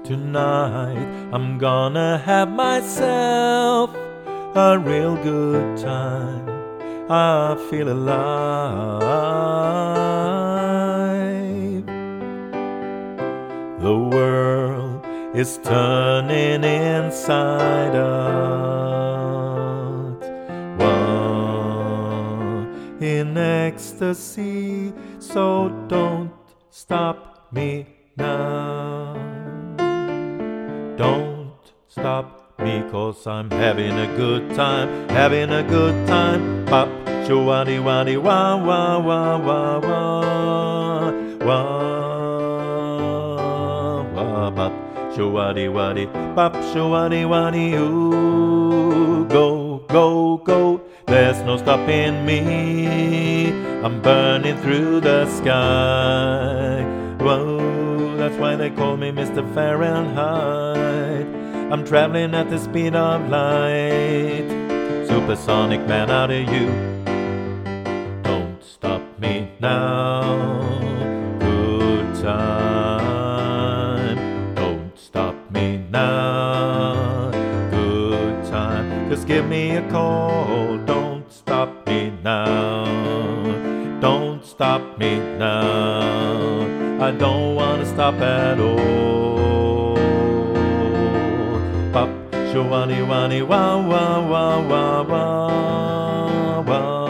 Tonight I'm gonna have myself a real good time. I feel alive. The world is turning inside out. One in ecstasy, so don't stop me now. Don't stop me, 'cause I'm having a good time, having a good time. Pop, shawadi wadi wah wah wah wah wah wah wah. Pop, shawadi wadi, pop, shawadi wadi. Ooh, go, go, go. There's no stopping me. I'm burning through the sky. Whoa, that's why they call me Mr. Fahrenheit. I'm traveling at the speed of light. Supersonic man out of you. Don't stop me now. Good time. Don't stop me now. Good time. Just give me a call. Don't stop me now. Don't stop me now. I don't wanna stop at all. Pop, shawani wani wah wah wah wah wah wah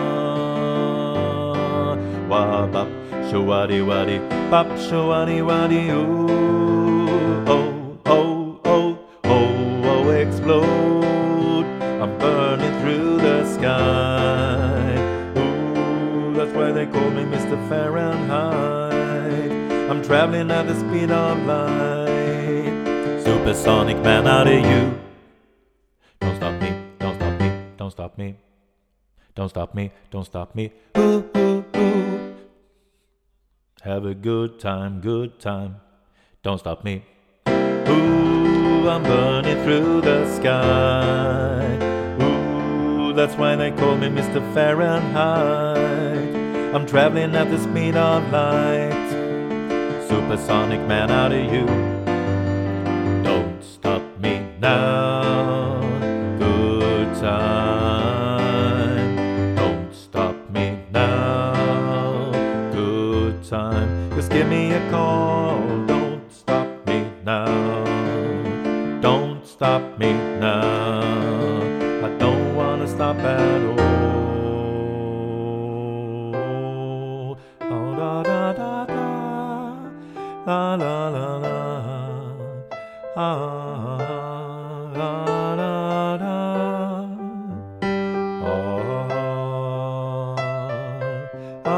wah. Pop, shawadi wadi, pop, shawani wadi. Ooh, oh oh oh oh oh, explode. I'm burning through the sky. Ooh, that's why they call me Mr. Fahrenheit. I'm traveling at the speed of light. Supersonic man out of you. Don't stop me, don't stop me, don't stop me. Don't stop me, don't stop me. Ooh, ooh, ooh. Have a good time, good time. Don't stop me. Ooh, I'm burning through the sky. Ooh, that's why they call me Mr. Fahrenheit. I'm traveling at the speed of light. Supersonic man out of you. Don't stop me now. Good time. Don't stop me now. Good time. Just give me a call. Don't stop me now. Don't stop me now. I don't wanna stop at all. Oh, da da da da. La la la la. Ah la la la. Oh ah.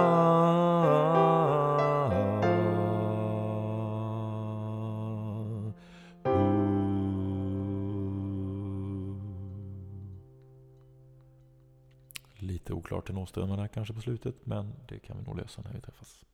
Lite oklart i nåstömmarna kanske på slutet, men det kan vi nog lösa när vi träffas.